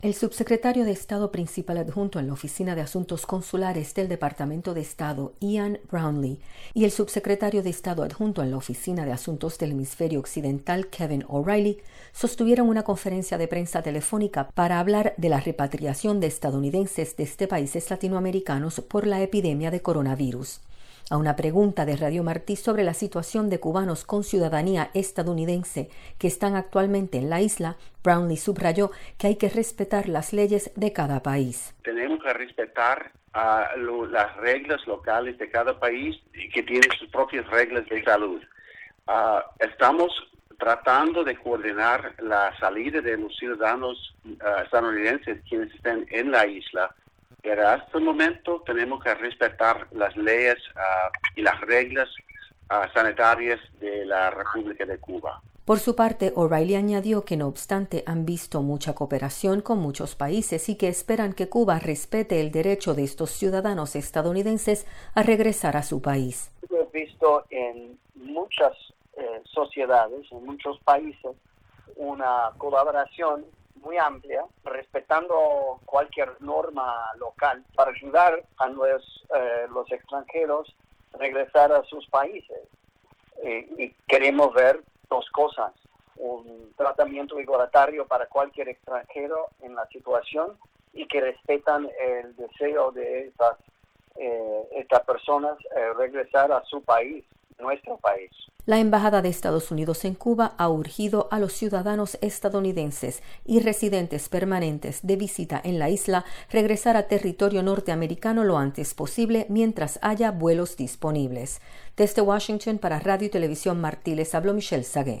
El subsecretario de Estado principal adjunto en la Oficina de Asuntos Consulares del Departamento de Estado, Ian Brownlee, y el subsecretario de Estado adjunto en la Oficina de Asuntos del Hemisferio Occidental, Kevin O'Reilly, sostuvieron una conferencia de prensa telefónica para hablar de la repatriación de estadounidenses desde países latinoamericanos por la epidemia de coronavirus. A una pregunta de Radio Martí sobre la situación de cubanos con ciudadanía estadounidense que están actualmente en la isla, Brownlee subrayó que hay que respetar las leyes de cada país. Tenemos que respetar las reglas locales de cada país y que tienen sus propias reglas de salud. Estamos tratando de coordinar la salida de los ciudadanos estadounidenses quienes estén en la isla. Pero hasta el momento tenemos que respetar las leyes y las reglas sanitarias de la República de Cuba. Por su parte, O'Reilly añadió que no obstante han visto mucha cooperación con muchos países y que esperan que Cuba respete el derecho de estos ciudadanos estadounidenses a regresar a su país. He visto en muchas sociedades, en muchos países, una colaboración muy amplia, respetando cualquier norma local para ayudar a los extranjeros a regresar a sus países. Y queremos ver dos cosas: un tratamiento igualitario para cualquier extranjero en la situación y que respetan el deseo de estas personas regresar a su país, nuestro país. La Embajada de Estados Unidos en Cuba ha urgido a los ciudadanos estadounidenses y residentes permanentes de visita en la isla regresar a territorio norteamericano lo antes posible mientras haya vuelos disponibles. Desde Washington para Radio y Televisión Martí les habló Michelle Sagué.